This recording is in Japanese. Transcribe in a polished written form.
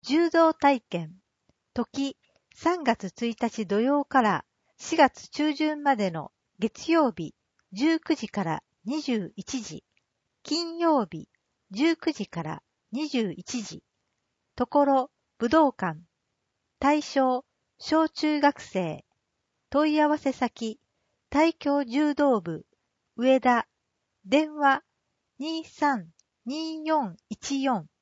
柔道体験。時3月1日土曜から4月中旬までの月曜日19時から21時。金曜日19時から21時。ところ武道館。対象小中学生。問い合わせ先大京柔道部上田。電話23-2414